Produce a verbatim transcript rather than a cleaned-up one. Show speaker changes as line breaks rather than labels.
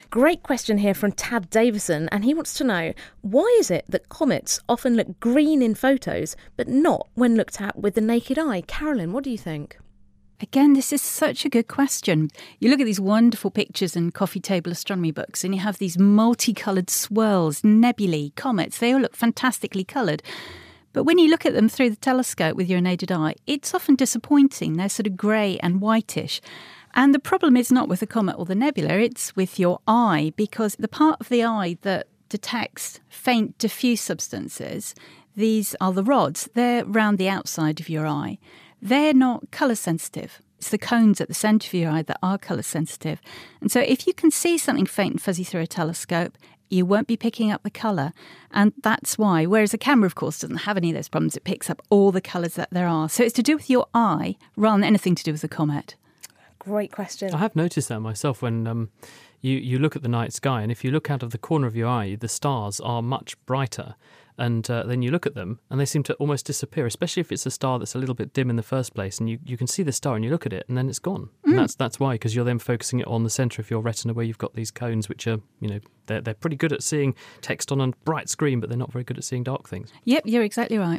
Great question here from Tad Davison, and he wants to know, why is it that comets often look green in photos, but not when looked at with the naked eye? Carolyn, what do you think?
Again, this is such a good question. You look at these wonderful pictures in coffee table astronomy books and you have these multicoloured swirls, nebulae, comets. They all look fantastically coloured. But when you look at them through the telescope with your naked eye, it's often disappointing. They're sort of grey and whitish. And the problem is not with the comet or the nebula, it's with your eye, because the part of the eye that detects faint diffuse substances, these are the rods. They're round the outside of your eye. They're not colour sensitive. It's the cones at the centre of your eye that are colour sensitive. And so if you can see something faint and fuzzy through a telescope, you won't be picking up the colour. And that's why, whereas a camera, of course, doesn't have any of those problems, it picks up all the colours that there are. So it's to do with your eye rather than anything to do with the comet.
Great question.
I have noticed that myself when um, you, you look at the night sky, and if you look out of the corner of your eye, the stars are much brighter. And uh, then you look at them and they seem to almost disappear, especially if it's a star that's a little bit dim in the first place, and you, you can see the star and you look at it and then it's gone. Mm. And that's that's why, because you're then focusing it on the centre of your retina where you've got these cones, which are, you know, they're, they're pretty good at seeing text on a bright screen, but they're not very good at seeing dark things.
Yep, you're exactly right.